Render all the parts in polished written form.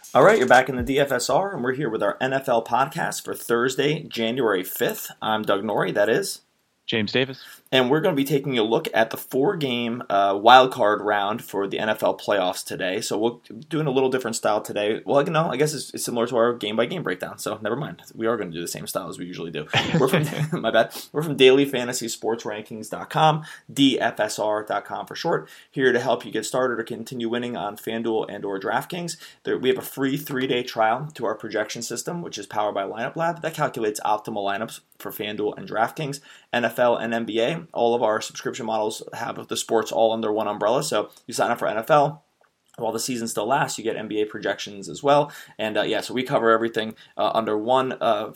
All right, you're back in the DFSR, and we're here with our NFL podcast for Thursday, January 5th. I'm Doug Norrie, that is. James Davis. And we're going to be taking a look at the four-game wildcard round for the NFL playoffs today. So we're doing a little different style today. Well, I guess it's similar to our game-by-game breakdown, so never mind. We are going to do the same style as we usually do. We're from, my bad. We're from dailyfantasysportsrankings.com, DFSR.com for short, here to help you get started or continue winning on FanDuel and or DraftKings. We have a free 3-day trial to our projection system, which is powered by Lineup Lab. That calculates optimal lineups for FanDuel and DraftKings, NFL and NBA. All of our subscription models have the sports all under one umbrella. So you sign up for NFL. While the season still lasts, you get NBA projections as well. And so we cover everything under one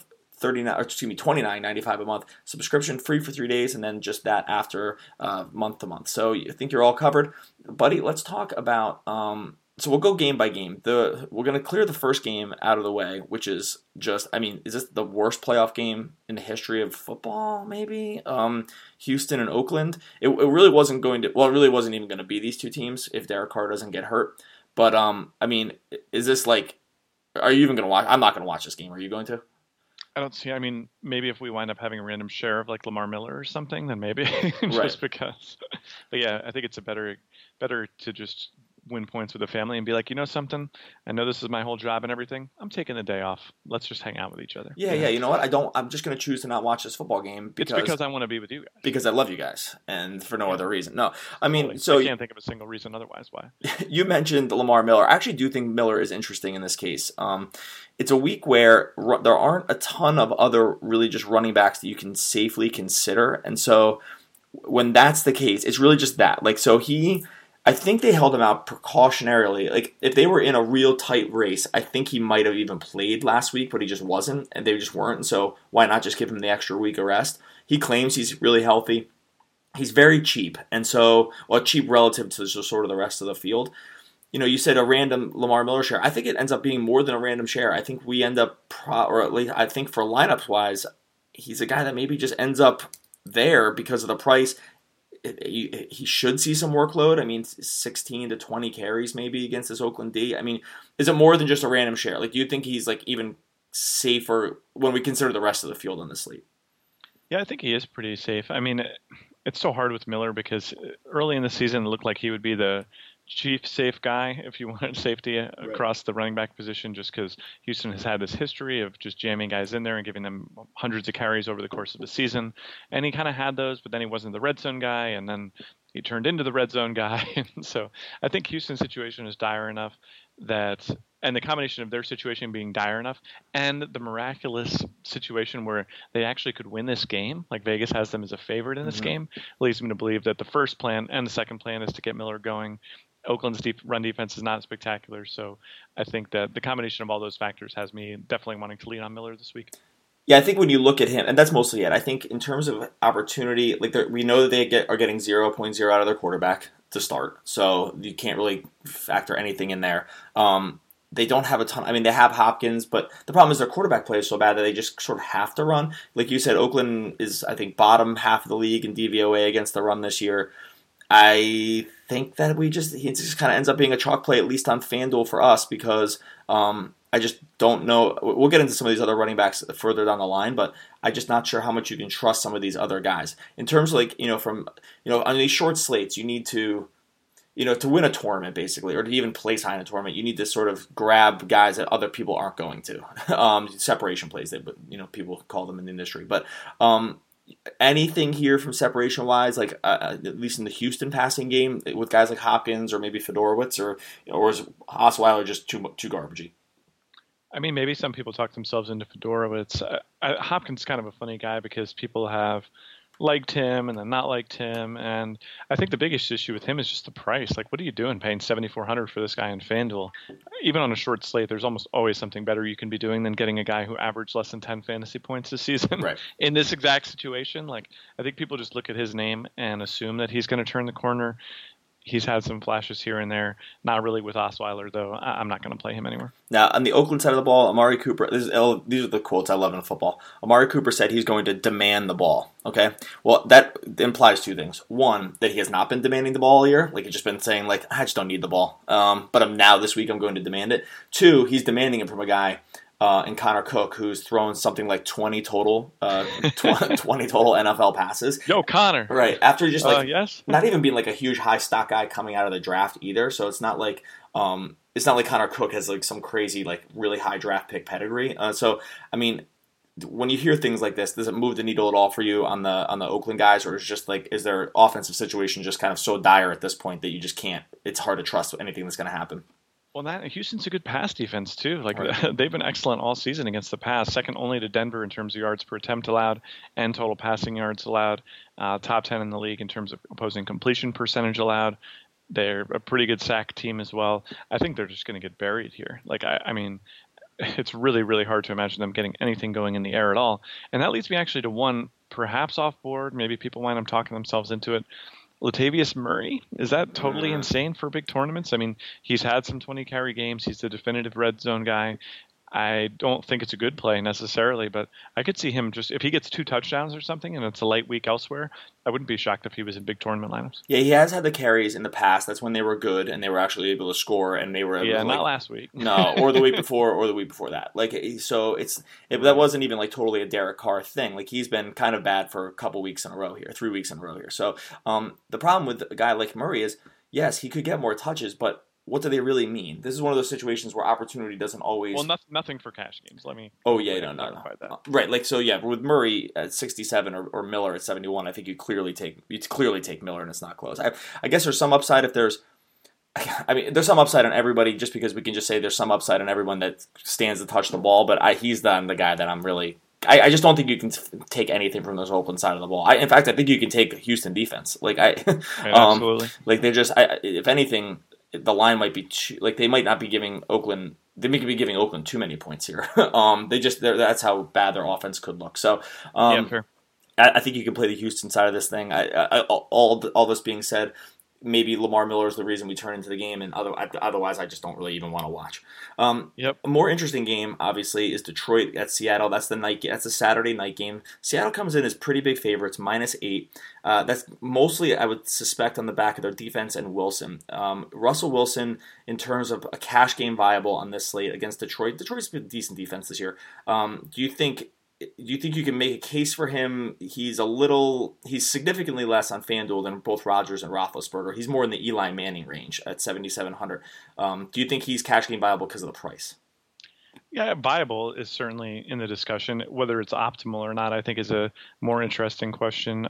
$29.95 a month subscription, free for 3 days, and then just that after month to month. So I think you're all covered, buddy. Let's talk about. So we'll go game by game. We're going to clear the first game out of the way, which is just, is this the worst playoff game in the history of football, maybe? Houston and Oakland. It really wasn't going to, well, it really wasn't even going to be these two teams if Derek Carr doesn't get hurt. But, is this like, are you even going to watch? I'm not going to watch this game. Are you going to? I don't see. Maybe if we wind up having a random share of like Lamar Miller or something, then maybe just right. Because. But yeah, I think it's better to just win points with the family and be like, you know something? I know this is my whole job and everything. I'm taking the day off. Let's just hang out with each other. Yeah. You know what? I'm just going to choose to not watch this football game because I want to be with you guys. Because I love you guys, and for no other reason. No, so I can't think of a single reason otherwise why. You mentioned Lamar Miller. I actually do think Miller is interesting in this case. It's a week where there aren't a ton of other really just running backs that you can safely consider, and so when that's the case, it's really just that. I think they held him out precautionarily. Like, if they were in a real tight race, I think he might have even played last week, but he just wasn't, and they just weren't, and so why not just give him the extra week of rest? He claims he's really healthy. He's very cheap, and so, cheap relative to just sort of the rest of the field. You said a random Lamar Miller share. I think it ends up being more than a random share. I think we end up, or at least I think for lineups-wise, he's a guy that maybe just ends up there because of the price. He should see some workload. 16 to 20 carries maybe against this Oakland D. Is it more than just a random share? Like, do you think he's like even safer when we consider the rest of the field on the slate? Yeah, I think he is pretty safe. It's so hard with Miller because early in the season it looked like he would be the chief safe guy if you wanted safety across the running back position, just because Houston has had this history of just jamming guys in there and giving them hundreds of carries over the course of the season. And he kind of had those, but then he wasn't the red zone guy, and then he turned into the red zone guy. And so I think Houston's situation is dire enough and the combination of their situation being dire enough and the miraculous situation where they actually could win this game, like Vegas has them as a favorite in this game, leads me to believe that the first plan and the second plan is to get Miller going. Oakland's run defense is not spectacular, so I think that the combination of all those factors has me definitely wanting to lean on Miller this week. Yeah, I think when you look at him, and that's mostly it, I think in terms of opportunity, we know that they are getting 0.0 out of their quarterback to start, so you can't really factor anything in there. They don't have a ton. They have Hopkins, but the problem is their quarterback play is so bad that they just sort of have to run. Like you said, Oakland is, I think, bottom half of the league in DVOA against the run this year. I think that he just kind of ends up being a chalk play, at least on FanDuel for us, because I just don't know. We'll get into some of these other running backs further down the line, but I'm just not sure how much you can trust some of these other guys. In terms of on these short slates, you need to win a tournament, basically, or to even place high in a tournament, you need to sort of grab guys that other people aren't going to. Separation plays, people call them in the industry. But anything here from separation-wise, like at least in the Houston passing game, with guys like Hopkins or maybe Fedorowicz, or is Osweiler just too garbagey? Maybe some people talk themselves into Fedorowicz. Hopkins is kind of a funny guy because people have liked him and then not liked him, and I think the biggest issue with him is just the price. Like, what are you doing paying $7,400 for this guy in FanDuel? Even on a short slate, there's almost always something better you can be doing than getting a guy who averaged less than 10 fantasy points this season. Right. In this exact situation. Like, I think people just look at his name and assume that he's going to turn the corner. He's had some flashes here and there. Not really with Osweiler, though. I'm not going to play him anymore. Now, on the Oakland side of the ball, Amari Cooper, these are the quotes I love in football. Amari Cooper said he's going to demand the ball, okay? Well, that implies two things. One, that he has not been demanding the ball all year. Like, he's just been saying, like, I just don't need the ball. But now, this week, I'm going to demand it. Two, he's demanding it from a guy in Connor Cook, who's thrown something like 20 total NFL passes. Yo, Connor. Right. After just, like, yes? not even being, like, a huge high stock guy coming out of the draft either. So it's not like Connor Cook has like some crazy like really high draft pick pedigree. So I mean, when you hear things like this, does it move the needle at all for you on the Oakland guys, or is their offensive situation just kind of so dire at this point that you just can't? It's hard to trust anything that's going to happen. Well, Houston's a good pass defense too. Like Right. they've been excellent all season against the pass, second only to Denver in terms of yards per attempt allowed and total passing yards allowed. Top 10 in the league in terms of opposing completion percentage allowed. They're a pretty good sack team as well. I think they're just going to get buried here. Like I mean, it's really, really hard to imagine them getting anything going in the air at all. And that leads me actually to one perhaps off board. Maybe people wind up talking themselves into it. Latavius Murray, is that totally insane for big tournaments? I mean, he's had some 20 carry games. He's the definitive red zone guy. I don't think it's a good play necessarily, but I could see him just, if he gets 2 touchdowns or something and it's a light week elsewhere, I wouldn't be shocked if he was in big tournament lineups. Yeah, he has had the carries in the past. That's when they were good and they were actually able to score and they were able to, not last week. No, or the week before or the week before that. Like, so that wasn't even like totally a Derek Carr thing. Like, he's been kind of bad for a couple weeks in a row here, 3 weeks in a row here. So the problem with a guy like Murray is, yes, he could get more touches, but what do they really mean? This is one of those situations where opportunity doesn't always. Well, nothing for cash games. Let me. Oh yeah, no. That. Right, like so. Yeah, with Murray at 67 or Miller at 71, I think you clearly take Miller, and it's not close. I guess there's some upside if there's. I mean, there's some upside on everybody, just because we can just say there's some upside on everyone that stands to touch the ball. But he's not the guy that I'm really. I just don't think you can take anything from this Oakland side of the ball. In fact, I think you can take Houston defense. Like absolutely. Like they're just. If anything. The line might be they might not be giving Oakland. They may be giving Oakland too many points here. That's how bad their offense could look. So, fair. I think you can play the Houston side of this thing. All this being said, maybe Lamar Miller is the reason we turn into the game, and otherwise I just don't really even want to watch. Yep. A more interesting game, obviously, is Detroit at Seattle. That's a Saturday night game. Seattle comes in as pretty big favorites, -8. That's mostly, I would suspect, on the back of their defense and Wilson. Russell Wilson, in terms of a cash game viable on this slate against Detroit. Detroit's been a decent defense this year. Do you think you can make a case for him? He's significantly less on FanDuel than both Rodgers and Roethlisberger. He's more in the Eli Manning range at 7,700. Do you think he's cash game viable because of the price? Yeah, viable is certainly in the discussion. Whether it's optimal or not, I think, is a more interesting question.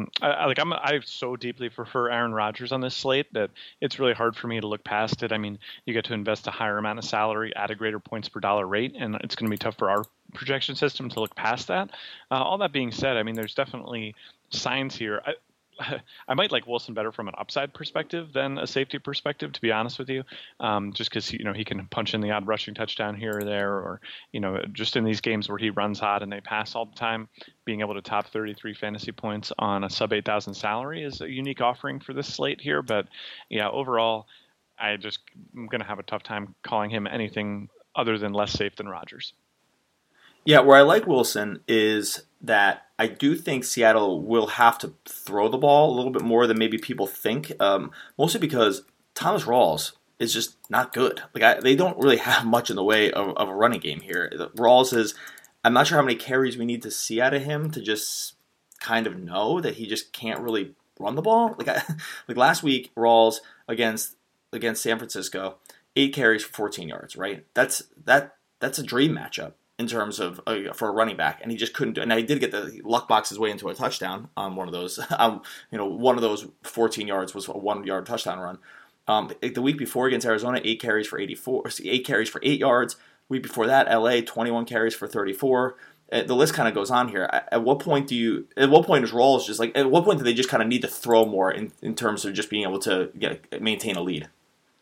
I so deeply prefer Aaron Rodgers on this slate that it's really hard for me to look past it. I mean, you get to invest a higher amount of salary at a greater points per dollar rate, and it's going to be tough for our projection system to look past that. All that being said, I mean, there's definitely signs here. I might like Wilson better from an upside perspective than a safety perspective, to be honest with you, just because he can punch in the odd rushing touchdown here or there, or just in these games where he runs hot and they pass all the time, being able to top 33 fantasy points on a sub 8,000 salary is a unique offering for this slate here. But yeah, overall, I'm going to have a tough time calling him anything other than less safe than Rodgers. Yeah, where I like Wilson is that I do think Seattle will have to throw the ball a little bit more than maybe people think, mostly because Thomas Rawls is just not good. They don't really have much in the way of a running game here. Rawls is, I'm not sure how many carries we need to see out of him to just kind of know that he just can't really run the ball. Like last week, Rawls against San Francisco, 8 carries for 14 yards, right? That's a dream matchup in terms of for a running back, and he just couldn't do it. Now, he did get the luck box his way into a touchdown on one of those. One of those 14 yards was a 1-yard touchdown run. The week before against Arizona, 8 carries for 8 yards. Week before that, LA, 21 carries for 34. The list kind of goes on here. At what point is Rawls just at what point do they just kind of need to throw more in terms of just being able to maintain a lead?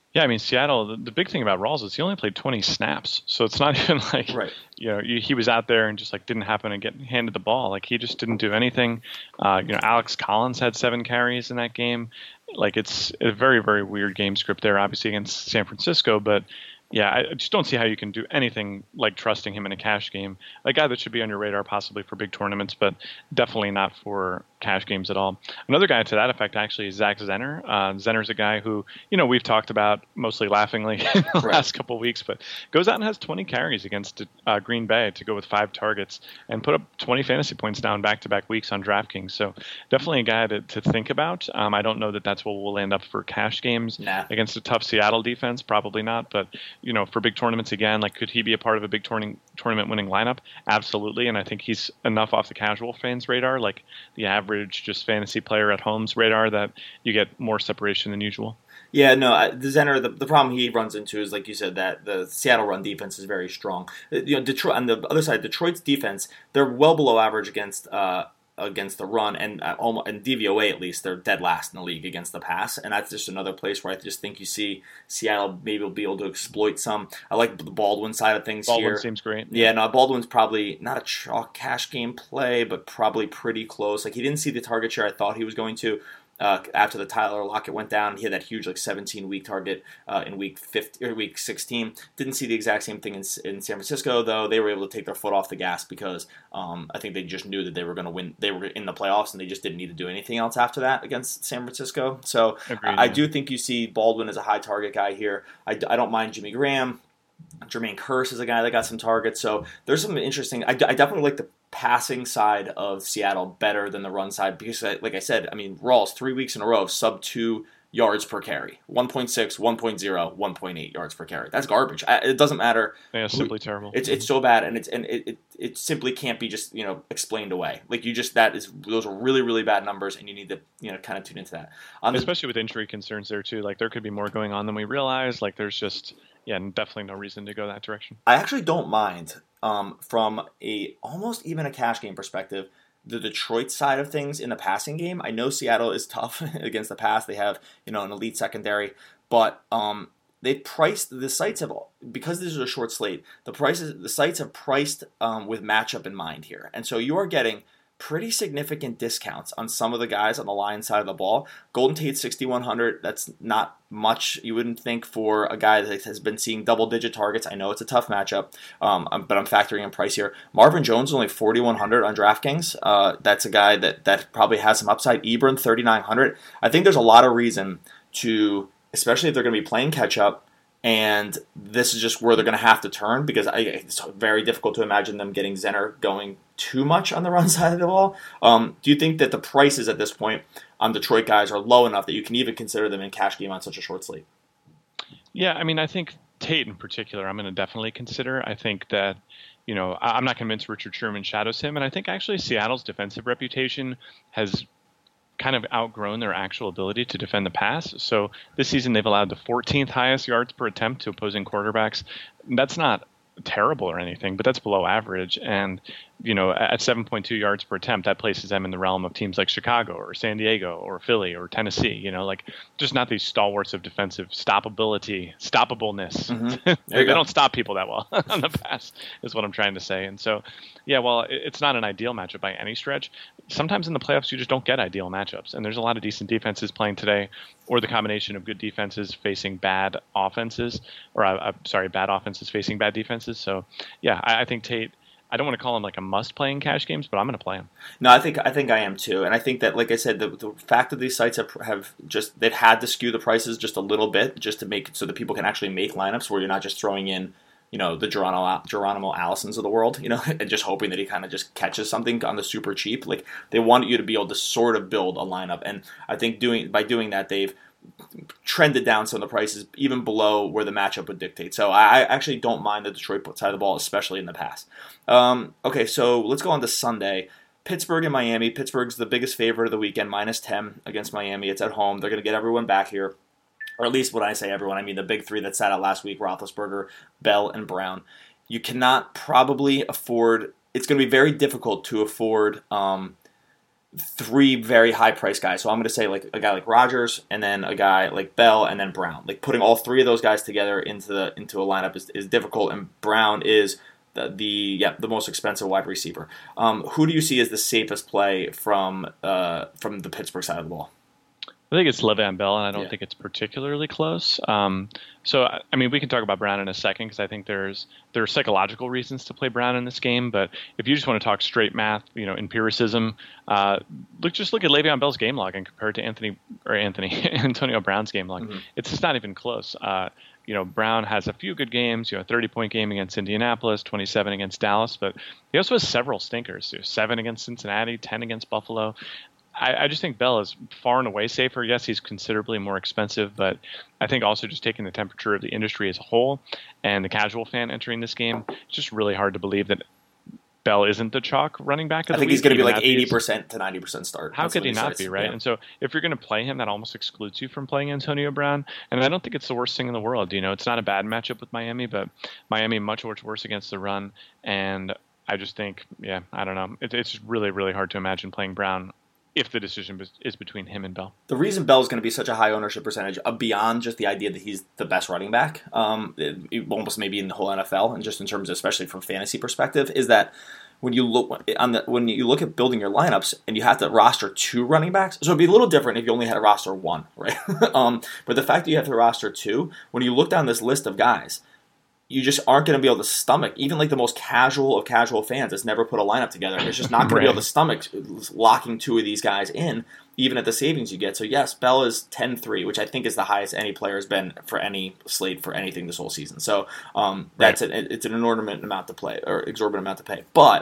Yeah, I mean Seattle. The big thing about Rawls is he only played 20 snaps, so it's not even like Right. he was out there and just like didn't happen to get handed the ball. Like he just didn't do anything. Alex Collins had 7 carries in that game. Like it's a very very weird game script there, obviously against San Francisco, but. Yeah, I just don't see how you can do anything like trusting him in a cash game. A guy that should be on your radar possibly for big tournaments, but definitely not for cash games at all. Another guy to that effect actually is Zach Zenner. Zenner's a guy who, we've talked about mostly laughingly in the Right. last couple of weeks, but goes out and has 20 carries against Green Bay to go with 5 targets and put up 20 fantasy points down back-to-back weeks on DraftKings. So definitely a guy to think about. I don't know that that's what will end up for cash games Nah. against a tough Seattle defense. Probably not, but for big tournaments again, like could he be a part of a big tournament winning lineup? Absolutely, and I think he's enough off the casual fans' radar, like the average just fantasy player at home's radar, that you get more separation than usual. Yeah, no, the Zenner, the problem he runs into is, like you said, that the Seattle run defense is very strong. Detroit, on the other side, Detroit's defense, they're well below average against the run, and and DVOA at least, they're dead last in the league against the pass, and that's just another place where I just think you see Seattle maybe will be able to exploit some. I like the Baldwin side of things Baldwin here. seems great. Yeah, no, Baldwin's probably not a chalk cash game play, but probably pretty close. Like he didn't see the target share I thought he was going to. After the Tyler Lockett went down, he had that huge 17-week target in week 16. Didn't see the exact same thing in San Francisco, though. They were able to take their foot off the gas because I think they just knew that they were going to win. They were in the playoffs, and they just didn't need to do anything else after that against San Francisco. So Agreed, I yeah. do think you see Baldwin as a high target guy here. I don't mind Jimmy Graham. Jermaine Kearse is a guy that got some targets. So there's some interesting. I definitely like the passing side of Seattle better than the run side because, like I said, I mean, Rawls 3 weeks in a row of sub 2 yards per carry. 1.6, 1.0, 1.8 yards per carry. That's garbage. It doesn't matter. Yeah, simply terrible. It's so bad, and it simply can't be just explained away. Like those are really really bad numbers, and you need to kind of tune into that. Especially with injury concerns there too. Like there could be more going on than we realize. Like there's just definitely no reason to go that direction. I actually don't mind from a almost even a cash game perspective. The Detroit side of things in the passing game. I know Seattle is tough against the pass. They have an elite secondary, but they priced the sites have because this is a short slate. The sites have priced with matchup in mind here, and so you are getting pretty significant discounts on some of the guys on the Lions side of the ball. Golden Tate 6,100. That's not much, you wouldn't think, for a guy that has been seeing double-digit targets. I know it's a tough matchup, but I'm factoring in price here. Marvin Jones only 4,100 on DraftKings. That's a guy that probably has some upside. Ebron 3,900. I think there's a lot of reason to, especially if they're going to be playing catch-up, and this is just where they're going to have to turn because it's very difficult to imagine them getting Zenner going too much on the run side of the ball. Do you think that the prices at this point on Detroit guys are low enough that you can even consider them in cash game on such a short slate? Yeah, I mean, I think Tate in particular, I'm going to definitely consider. I think that, I'm not convinced Richard Sherman shadows him, and I think actually Seattle's defensive reputation has kind of outgrown their actual ability to defend the pass. So this season they've allowed the 14th highest yards per attempt to opposing quarterbacks. That's not terrible or anything, but that's below average. And, at 7.2 yards per attempt, that places them in the realm of teams like Chicago or San Diego or Philly or Tennessee, just not these stalwarts of defensive stoppableness. Mm-hmm. They don't stop people that well on the pass is what I'm trying to say. And so, well, it's not an ideal matchup by any stretch. Sometimes in the playoffs, you just don't get ideal matchups. And there's a lot of decent defenses playing today, or the combination of good defenses facing bad offenses, or bad offenses facing bad defenses. So, I think Tate, I don't want to call him like a must-play in cash games, but I'm going to play him. No, I think I am too, and I think that, like I said, the fact that these sites they've had to skew the prices just a little bit just to make it so that people can actually make lineups where you're not just throwing in the Geronimo Allisons of the world, and just hoping that he kind of just catches something on the super cheap. Like they want you to be able to sort of build a lineup, and I think by doing that they've trended down some of the prices even below where the matchup would dictate. So I actually don't mind the Detroit side of the ball, especially in the pass. Okay, so let's go on to Sunday. Pittsburgh and Miami. Pittsburgh's the biggest favorite of the weekend, -10 against Miami. It's at home. They're going to get everyone back here. Or at least when I say everyone, I mean the big three that sat out last week, Roethlisberger, Bell, and Brown. You cannot probably afford – it's going to be very difficult to afford three very high price guys. So I'm going to say like a guy like Rodgers, and then a guy like Bell, and then Brown. Like putting all three of those guys together into a lineup is difficult, and Brown is the most expensive wide receiver. Who do you see as the safest play from the Pittsburgh side of the ball? I think it's Le'Veon Bell, and I don't think it's particularly close. So, I mean, we can talk about Brown in a second because I think there are psychological reasons to play Brown in this game. But if you just want to talk straight math, empiricism, just look at Le'Veon Bell's game log and compare it to Antonio Brown's game log. Mm-hmm. It's just not even close. Brown has a few good games, 30-point game against Indianapolis, 27 against Dallas, but he also has several stinkers, 7 against Cincinnati, 10 against Buffalo. I just think Bell is far and away safer. Yes, he's considerably more expensive, but I think also just taking the temperature of the industry as a whole and the casual fan entering this game, it's just really hard to believe that Bell isn't the chalk running back of the week. I think he's going to be like 80% to 90% start. How could he not be, right? Yeah. And so if you're going to play him, that almost excludes you from playing Antonio Brown. And I don't think it's the worst thing in the world. It's not a bad matchup with Miami, but Miami much worse against the run. And I just think, I don't know. It's really, really hard to imagine playing Brown if the decision is between him and Bell. The reason Bell is going to be such a high ownership percentage, beyond just the idea that he's the best running back, almost maybe in the whole NFL, and just in terms of, especially from fantasy perspective, is that when you look at building your lineups and you have to roster 2 running backs, so it'd be a little different if you only had to roster 1, right? But the fact that you have to roster 2, when you look down this list of guys, you just aren't going to be able to stomach, even like the most casual of casual fans that's never put a lineup together. It's just not going to be able to stomach locking 2 of these guys in, even at the savings you get. So yes, Bell is 10-3, which I think is the highest any player has been for any slate for anything this whole season. So it's an inordinate amount to play, or exorbitant amount to pay. But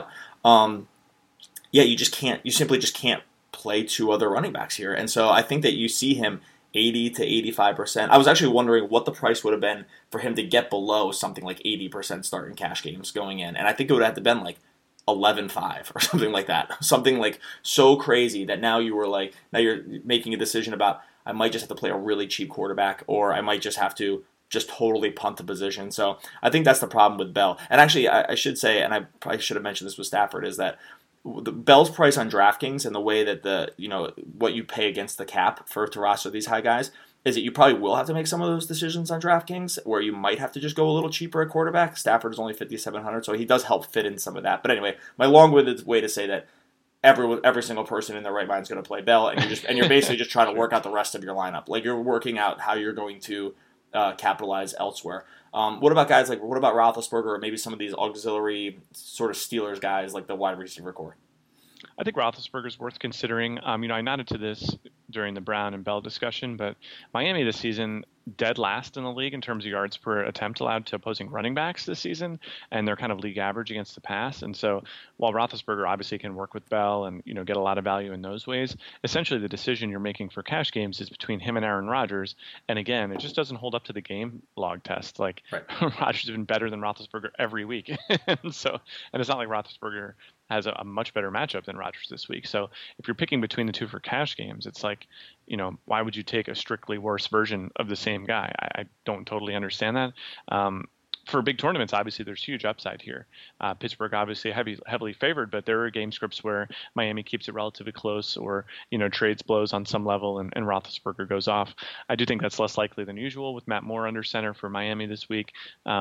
you simply just can't play 2 other running backs here. And so I think that you see him 80 to 85%. I was actually wondering what the price would have been for him to get below something like 80% start in cash games going in. And I think it would have to been like 11-5 or something like that. Something like so crazy that now you're making a decision about, I might just have to play a really cheap quarterback, or I might just have to just totally punt the position. So I think that's the problem with Bell. And actually, I should say, and I probably should have mentioned this with Stafford, is that the Bell's price on DraftKings and the way that what you pay against the cap to roster these high guys is that you probably will have to make some of those decisions on DraftKings where you might have to just go a little cheaper at quarterback. Stafford is only $5,700, so he does help fit in some of that. But anyway, my long-winded way to say that every single person in their right mind is going to play Bell, and you're basically just trying to work out the rest of your lineup. Like you're working out how you're going to capitalize elsewhere. What about Roethlisberger, or maybe some of these auxiliary sort of Steelers guys like the wide receiver core? I think Roethlisberger's worth considering. I nodded to this during the Brown and Bell discussion, but Miami this season dead last in the league in terms of yards per attempt allowed to opposing running backs this season, and they're kind of league average against the pass. And so while Roethlisberger obviously can work with Bell and get a lot of value in those ways, essentially the decision you're making for cash games is between him and Aaron Rodgers. And again, it just doesn't hold up to the game log test. Like Rodgers has been better than Roethlisberger every week, and it's not like Roethlisberger has a much better matchup than Rodgers this week. So if you're picking between the two for cash games, it's like, why would you take a strictly worse version of the same guy? I don't totally understand that. For big tournaments, obviously there's huge upside here. Pittsburgh obviously heavily favored, but there are game scripts where Miami keeps it relatively close, or trades blows on some level and Roethlisberger goes off. I do think that's less likely than usual with Matt Moore under center for Miami this week.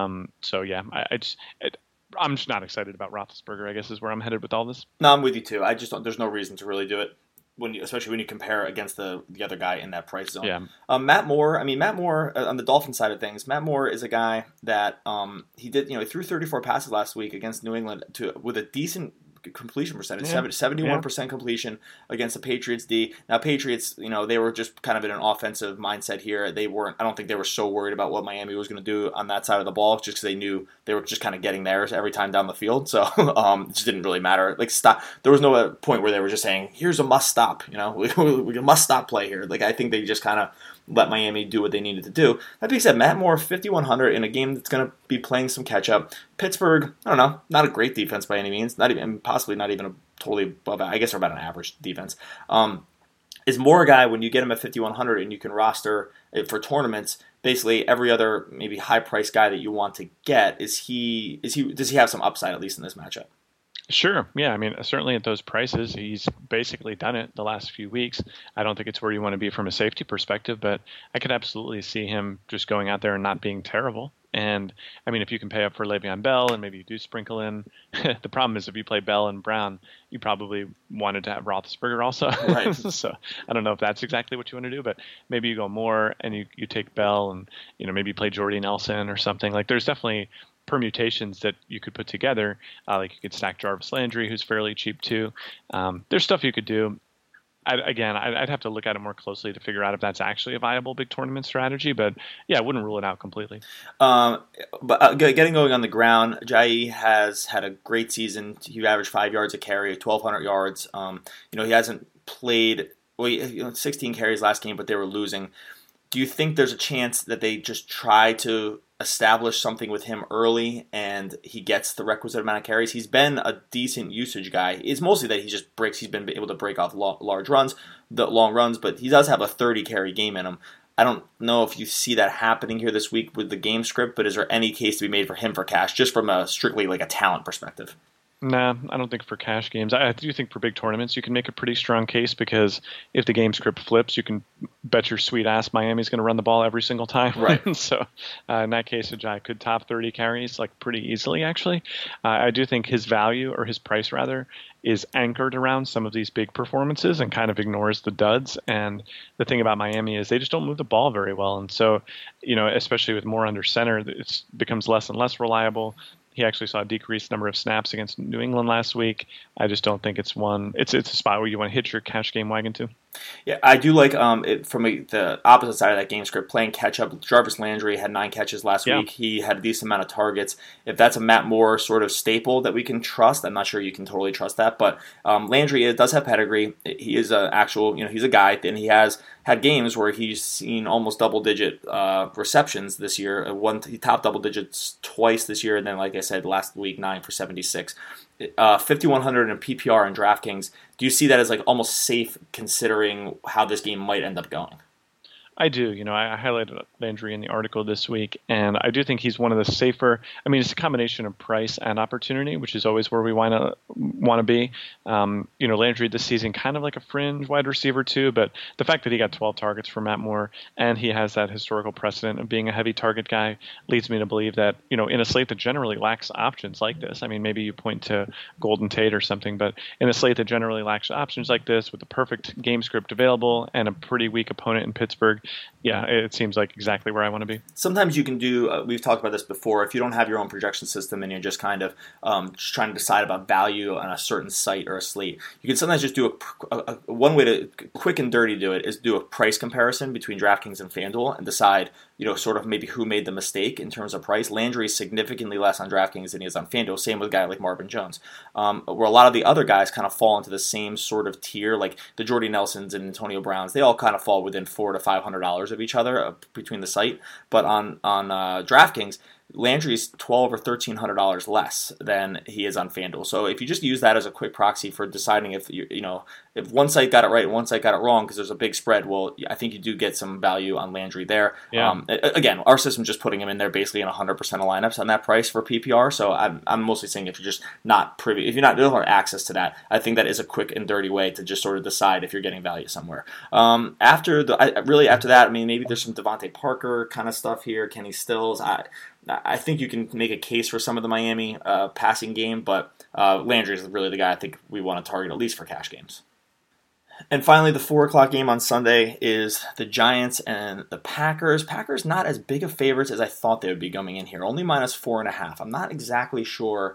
I'm just not excited about Roethlisberger, I guess, is where I'm headed with all this. No, I'm with you too. There's no reason to really do it, especially when you compare against the other guy in that price zone. Yeah. Matt Moore on the Dolphins side of things, Matt Moore is a guy that he threw 34 passes last week against New England with a decent completion percentage, 71% completion against the Patriots D. Now Patriots, they were just kind of in an offensive mindset here. I don't think they were so worried about what Miami was going to do on that side of the ball, just because they knew they were just kind of getting theirs every time down the field. So it just didn't really matter. Like there was no point where they were just saying, "Here's a must stop." We must stop play here. Like I think they just kind of let Miami do what they needed to do. That being said, Matt Moore, 5,100 in a game that's going to be playing some catch-up. Pittsburgh, I don't know, not a great defense by any means, possibly not even a totally above, I guess they're about an average defense. Is Moore a guy, when you get him at 5,100 and you can roster it for tournaments, basically every other maybe high-priced guy that you want to get, does he have some upside, at least in this matchup? Sure. Yeah. I mean, certainly at those prices, he's basically done it the last few weeks. I don't think it's where you want to be from a safety perspective, but I could absolutely see him just going out there and not being terrible. And I mean, if you can pay up for Le'Veon Bell and maybe you do sprinkle in, the problem is if you play Bell and Brown, you probably wanted to have Roethlisberger also. Right. So I don't know if that's exactly what you want to do, but maybe you go more and you take Bell and, maybe you play Jordy Nelson or something. Like there's definitely permutations that you could put together. Like you could stack Jarvis Landry, who's fairly cheap too. There's stuff you could do. I'd have to look at it more closely to figure out if that's actually a viable big tournament strategy. But yeah, I wouldn't rule it out completely. But getting going on the ground, Jai has had a great season. He averaged 5 yards a carry, 1,200 yards. He hasn't played 16 carries last game, but they were losing. Do you think there's a chance that they just try to establish something with him early and he gets the requisite amount of carries? He's been a decent usage guy. It's mostly that he's been able to break off large runs, the long runs, but he does have a 30 carry game in him. I don't know if you see that happening here this week with the game script, but is there any case to be made for him for cash, just from a strictly like a talent perspective? Nah, I don't think for cash games. I do think for big tournaments you can make a pretty strong case because if the game script flips, you can bet your sweet ass Miami's going to run the ball every single time. Right. So in that case, Ajay could top 30 carries like pretty easily, actually. I do think his value, or his price rather, is anchored around some of these big performances and kind of ignores the duds. And the thing about Miami is they just don't move the ball very well. And so, especially with more under center, it becomes less and less reliable. He actually saw a decreased number of snaps against New England last week. I just don't think it's a spot where you want to hitch your cash game wagon to. Yeah, I do like it from the opposite side of that game script, playing catch up. Jarvis Landry had 9 catches last week. He had a decent amount of targets. If that's a Matt Moore sort of staple that we can trust, I'm not sure you can totally trust that. But Landry does have pedigree. He is an actual, he's a guy, and he has had games where he's seen almost double-digit receptions this year. He topped double digits twice this year, and then, like I said, last week 9 for 76. 5,100 in PPR and DraftKings. Do you see that as like almost safe considering how this game might end up going? I do. I highlighted Landry in the article this week, and I do think he's one of the safer. I mean, it's a combination of price and opportunity, which is always where we want to be. Landry this season kind of like a fringe wide receiver too, but the fact that he got 12 targets for Matt Moore and he has that historical precedent of being a heavy target guy leads me to believe that, in a slate that generally lacks options like this. I mean, maybe you point to Golden Tate or something, but in a slate that generally lacks options like this with the perfect game script available and a pretty weak opponent in Pittsburgh, yeah, it seems like exactly where I want to be. Sometimes you can do, we've talked about this before, if you don't have your own projection system and you're just kind of just trying to decide about value on a certain site or a slate, you can sometimes just do one way to quick and dirty do it is do a price comparison between DraftKings and FanDuel and decide, sort of maybe who made the mistake in terms of price. Landry is significantly less on DraftKings than he is on FanDuel. Same with a guy like Marvin Jones. Where a lot of the other guys kind of fall into the same sort of tier, like the Jordy Nelsons and Antonio Browns. They all kind of fall within $400 to $500 of each other between the site. But on DraftKings, Landry's $1,200 or $1,300 less than he is on FanDuel. So if you just use that as a quick proxy for deciding if if one site got it right and one site got it wrong because there's a big spread, well, I think you do get some value on Landry there. Yeah. Again, our system's just putting him in there basically in 100% of lineups on that price for PPR. So I'm mostly saying if you're just not privy, if you don't have access to that, I think that is a quick and dirty way to just sort of decide if you're getting value somewhere. After that, I mean, maybe there's some Devontae Parker kind of stuff here, Kenny Stills. I think you can make a case for some of the Miami passing game, but Landry is really the guy I think we want to target, at least for cash games. And finally, the 4 o'clock game on Sunday is the Giants and the Packers. Packers not as big of favorites as I thought they would be coming in here, only -4.5. I'm not exactly sure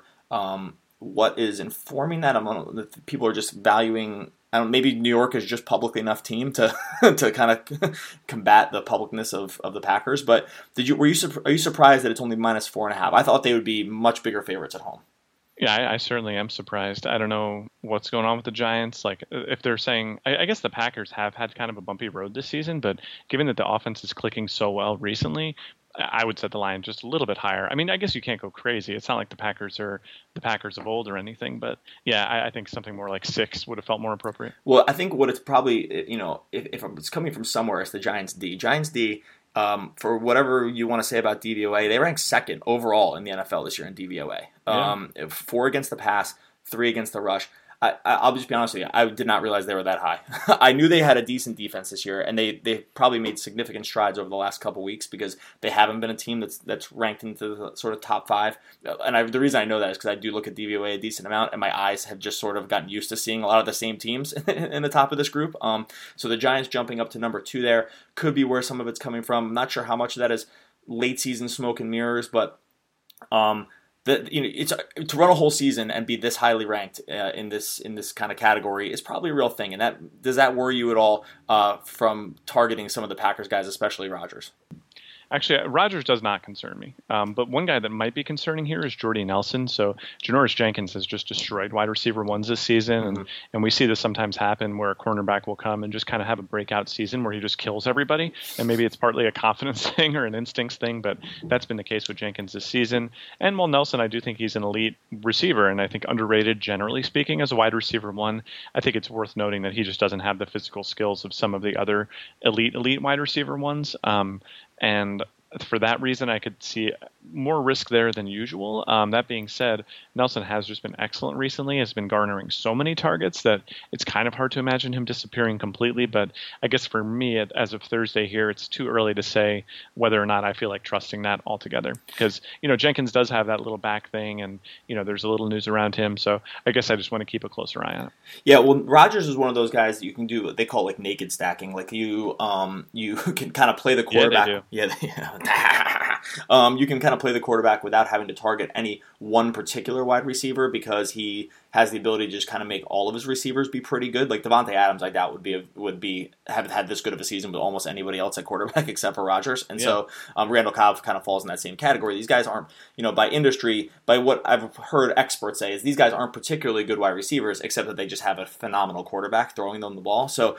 what is informing that. People are just valuing. Maybe New York is just publicly enough team to to kind of combat the publicness of the Packers. But are you surprised that it's only -4.5? I thought they would be much bigger favorites at home. Yeah, I certainly am surprised. I don't know what's going on with the Giants. Like, if they're saying, I guess the Packers have had kind of a bumpy road this season, but given that the offense is clicking so well recently, I would set the line just a little bit higher. I mean, I guess you can't go crazy. It's not like the Packers are the Packers of old or anything, but yeah, I think something more like 6 would have felt more appropriate. Well, I think what it's probably, if it's coming from somewhere, it's the Giants D. Giants D, for whatever you want to say about DVOA, they rank second overall in the NFL this year in DVOA. 4 against the pass, 3 against the rush. I'll just be honest with you. I did not realize they were that high. I knew they had a decent defense this year, and they probably made significant strides over the last couple weeks because they haven't been a team that's ranked into the sort of top 5. And the reason I know that is because I do look at DVOA a decent amount, and my eyes have just sort of gotten used to seeing a lot of the same teams in the top of this group. So the Giants jumping up to number 2 there could be where some of it's coming from. I'm not sure how much of that is late season smoke and mirrors, but it's to run a whole season and be this highly ranked in this kind of category is probably a real thing. And does that worry you at all from targeting some of the Packers guys, especially Rodgers? Actually, Rodgers does not concern me. But one guy that might be concerning here is Jordy Nelson. So Janoris Jenkins has just destroyed wide receiver ones this season. And we see this sometimes happen where a cornerback will come and just kind of have a breakout season where he just kills everybody. And maybe it's partly a confidence thing or an instincts thing, but that's been the case with Jenkins this season. And while Nelson, I do think he's an elite receiver and I think underrated, generally speaking, as a wide receiver 1. I think it's worth noting that he just doesn't have the physical skills of some of the other elite wide receiver ones. And for that reason, I could see more risk there than usual. That being said, Nelson has just been excellent recently, has been garnering so many targets that it's kind of hard to imagine him disappearing completely. But I guess for me, as of Thursday here, it's too early to say whether or not I feel like trusting that altogether. Because, Jenkins does have that little back thing and, there's a little news around him. So I guess I just want to keep a closer eye on it. Yeah, well, Rodgers is one of those guys that you can do what they call like naked stacking. Like you can kind of play the quarterback. Yeah, they do. Yeah. You can kind of play the quarterback without having to target any one particular wide receiver because he has the ability to just kind of make all of his receivers be pretty good. Like Devontae Adams, I doubt would have had this good of a season with almost anybody else at quarterback except for Rodgers. And so Randall Cobb kind of falls in that same category. These guys aren't, by industry, by what I've heard experts say, is these guys aren't particularly good wide receivers, except that they just have a phenomenal quarterback throwing them the ball. So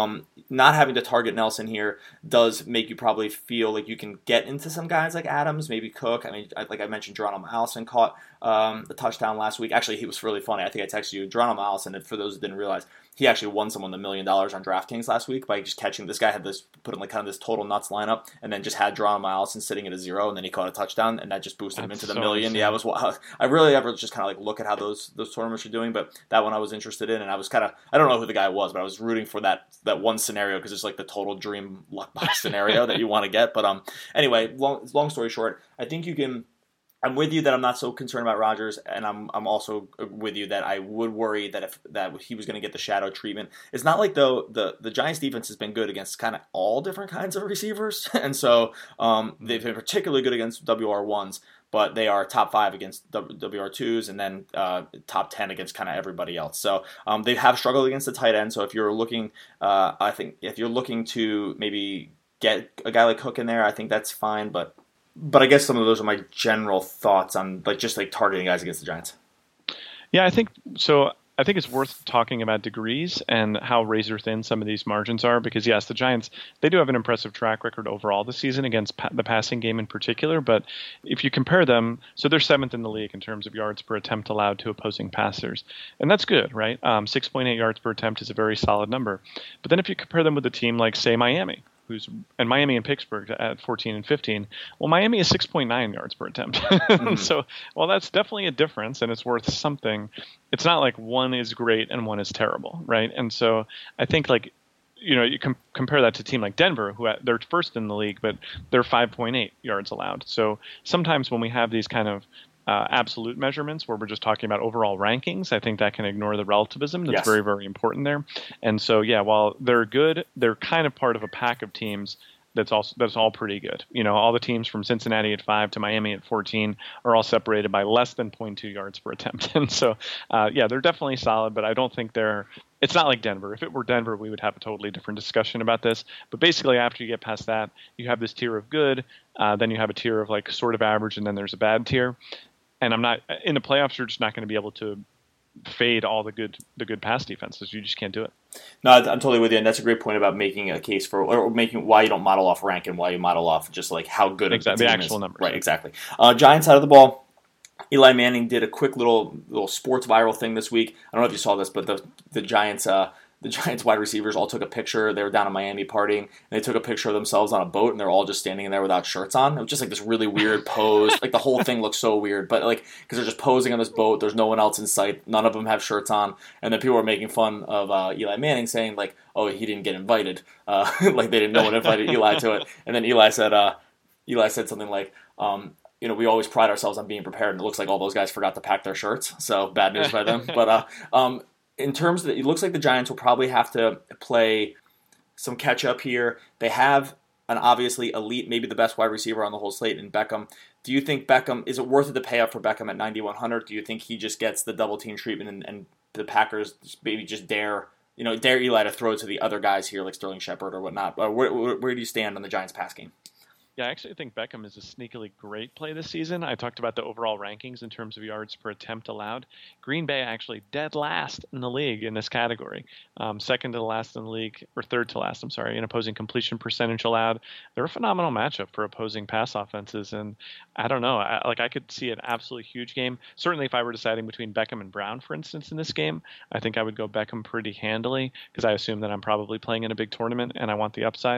not having to target Nelson here does make you probably feel like you can get into some guys like Adams, maybe Cook. I mean, like I mentioned, Geronimo Allison caught the touchdown last week. Actually, he was really funny. I think I texted you, Geronimo Allison, and for those who didn't realize, he actually won someone $1 million on DraftKings last week by just catching. This guy had put in like kind of this total nuts lineup, and then just had Geronimo Allison sitting at a 0, and then he caught a touchdown, and that just boosted him into the million. Insane. Yeah, it was. I really ever just kind of like look at how those tournaments are doing, but that one I was interested in, and I was kind of, I don't know who the guy was, but I was rooting for that one scenario because it's like the total dream luck box scenario that you want to get. But anyway, long story short, I think you can. I'm with you that I'm not so concerned about Rodgers, and I'm also with you that I would worry that if he was going to get the shadow treatment. It's not like though the Giants defense has been good against kind of all different kinds of receivers, and so they've been particularly good against WR1s, but they are top 5 against WR2s, and then top 10 against kind of everybody else. So they have struggled against the tight end. So if you're looking, I think if you're looking to maybe get a guy like Cook in there, I think that's fine, But I guess some of those are my general thoughts on just targeting guys against the Giants. Yeah, I think so. I think it's worth talking about degrees and how razor thin some of these margins are because, yes, the Giants, they do have an impressive track record overall this season against the passing game in particular. But if you compare them, so they're 7th in the league in terms of yards per attempt allowed to opposing passers. And that's good, right? 6.8 yards per attempt is a very solid number. But then if you compare them with a team like, say, Miami, and Miami and Pittsburgh at 14 and 15. Well, Miami is 6.9 yards per attempt. So, well, that's definitely a difference, and it's worth something. It's not like one is great and one is terrible, right? And so I think you compare that to a team like Denver, who they're first in the league, but they're 5.8 yards allowed. So sometimes when we have these kind of absolute measurements where we're just talking about overall rankings, I think that can ignore the relativism that's very, very important there. And so, yeah, while they're good, they're kind of part of a pack of teams that's all pretty good. All the teams from Cincinnati at 5 to Miami at 14 are all separated by less than 0.2 yards per attempt. And so, yeah, they're definitely solid, but I don't think it's not like Denver. If it were Denver, we would have a totally different discussion about this. But basically, after you get past that, you have this tier of good, then you have a tier of sort of average, and then there's a bad tier. And I'm not in the playoffs. You're just not going to be able to fade all the good pass defenses. You just can't do it. No, I'm totally with you, and that's a great point about making a case for or making why you don't model off rank and why you model off just how good the actual numbers. Right, exactly. Giants side of the ball. Eli Manning did a quick little sports viral thing this week. I don't know if you saw this, but the Giants. the Giants wide receivers all took a picture. They were down in Miami partying, and they took a picture of themselves on a boat, and they're all just standing in there without shirts on. It was just like this really weird pose. Like the whole thing looks so weird, but like because they're just posing on this boat. There's no one else in sight. None of them have shirts on, and then people were making fun of Eli Manning, saying like, "Oh, he didn't get invited." Like they didn't know what invited Eli to it. And then Eli said something like, we always pride ourselves on being prepared, and it looks like all those guys forgot to pack their shirts. So bad news by them. But in terms of it looks like the Giants will probably have to play some catch up here. They have an obviously elite, maybe the best wide receiver on the whole slate in Beckham. Do you think is it worth it to pay up for Beckham at 9,100? Do you think he just gets the double team treatment and the Packers maybe just dare Eli to throw to the other guys here like Sterling Shepard or whatnot? Where do you stand on the Giants pass game? Yeah, I actually think Beckham is a sneakily great play this season. I talked about the overall rankings in terms of yards per attempt allowed. Green Bay actually dead last in the league in this category. Second to last in the league, or third to last, in opposing completion percentage allowed. They're a phenomenal matchup for opposing pass offenses, and I don't know. I could see an absolutely huge game. Certainly if I were deciding between Beckham and Brown, for instance, in this game, I think I would go Beckham pretty handily because I assume that I'm probably playing in a big tournament and I want the upside.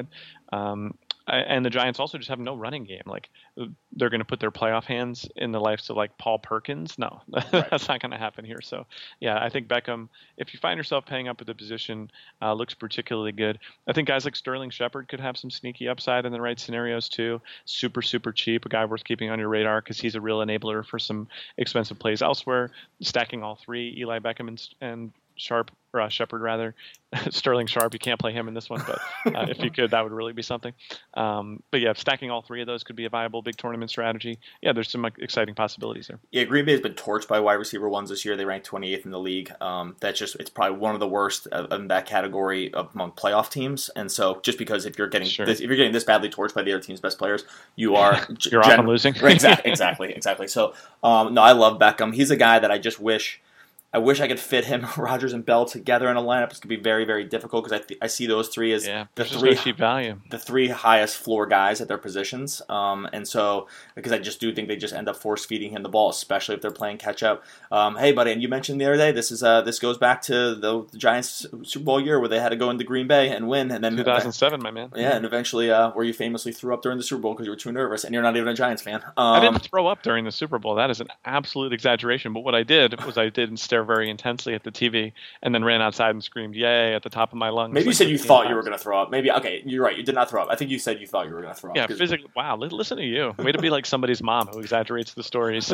And the Giants also just have no running game. Like they're going to put their playoff hands in the likes of like Paul Perkins. No, that's not going to happen here. So yeah, I think Beckham, if you find yourself paying up at the position, looks particularly good. I think guys like Sterling Shepard could have some sneaky upside in the right scenarios too. Super, super cheap, a guy worth keeping on your radar because he's a real enabler for some expensive plays elsewhere. Stacking all three, Eli Beckham and Shepard rather. Sterling Sharp, you can't play him in this one, but if you could, that would really be something. But yeah, stacking all three of those could be a viable big tournament strategy. Yeah, there's some exciting possibilities there. Yeah, Green Bay has been torched by wide receiver ones this year. They ranked 28th in the league. It's probably one of the worst in that category among playoff teams. And so just because if you're getting this badly torched by the other team's best players, you are you're often losing. Exactly. So no, I love Beckham. He's a guy that I just wish I could fit him, Rodgers and Bell together in a lineup. It's going to be very, very difficult because I see those three as the three highest floor guys at their positions. And so, because I just do think they just end up force feeding him the ball, especially if they're playing catch up. Hey, buddy, and you mentioned the other day, this goes back to the Giants Super Bowl year where they had to go into Green Bay and win. And then 2007, my man. Yeah, and eventually where you famously threw up during the Super Bowl because you were too nervous, and you're not even a Giants fan. I didn't throw up during the Super Bowl. That is an absolute exaggeration. But what I did was I did stare very intensely at the TV and then ran outside and screamed "Yay!" at the top of my lungs. Maybe you said you thought you were going to throw up. Maybe okay, you're right. You did not throw up. I think you said you thought you were going to throw up. Yeah, physically. Wow, listen to you. Way to be like somebody's mom who exaggerates the stories.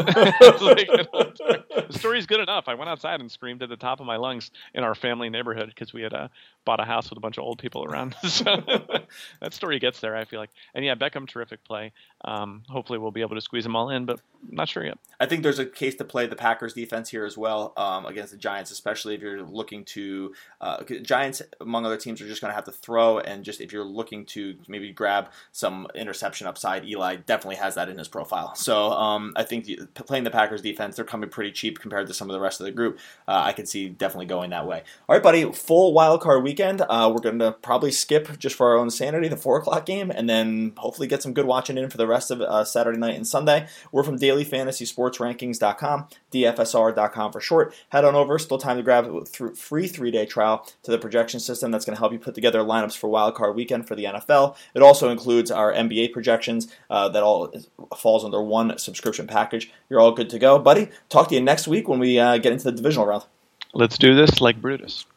The story's good enough. I went outside and screamed at the top of my lungs in our family neighborhood because we had bought a house with a bunch of old people around. So that story gets there, I feel like. And yeah, Beckham, terrific play. Hopefully we'll be able to squeeze them all in, but I'm not sure yet. I think there's a case to play the Packers defense here as well against the Giants, especially if you're looking to Giants, among other teams, are just going to have to throw, and just if you're looking to maybe grab some interception upside, Eli definitely has that in his profile. So I think playing the Packers defense, they're coming pretty cheap compared to some of the rest of the group. I can see definitely going that way. All right, buddy, full wild card weekend. We're going to probably skip, just for our own sanity, the 4 o'clock game, and then hopefully get some good watching in for the rest of Saturday night and Sunday. We're from dailyfantasysportsrankings.com, DFSR.com for short. Head on over, still time to grab a free 3-day trial to the projection system that's going to help you put together lineups for Wild Card Weekend for the NFL. It also includes our NBA projections that all falls under one subscription package. You're all good to go. Buddy, talk to you next week when we get into the divisional round. Let's do this like Brutus.